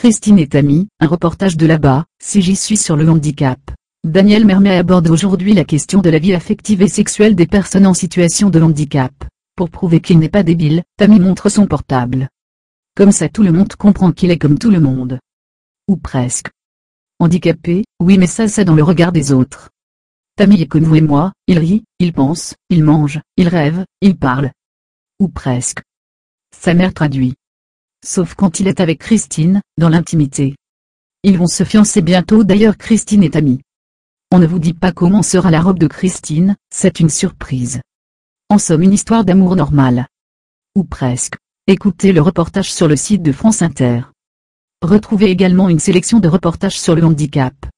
Christine et Tammy, un reportage de là-bas, si j'y suis sur le handicap. Daniel Mermet aborde aujourd'hui la question de la vie affective et sexuelle des personnes en situation de handicap. Pour prouver qu'il n'est pas débile, Tammy montre son portable. Comme ça tout le monde comprend qu'il est comme tout le monde. Ou presque. Handicapé, oui mais ça c'est dans le regard des autres. Tammy est comme vous et moi, il rit, il pense, il mange, il rêve, il parle. Ou presque. Sa mère traduit. Sauf quand il est avec Christine, dans l'intimité. Ils vont se fiancer bientôt d'ailleurs Christine et Tammy. On ne vous dit pas comment sera la robe de Christine, c'est une surprise. En somme une histoire d'amour normale. Ou presque. Écoutez le reportage sur le site de France Inter. Retrouvez également une sélection de reportages sur le handicap.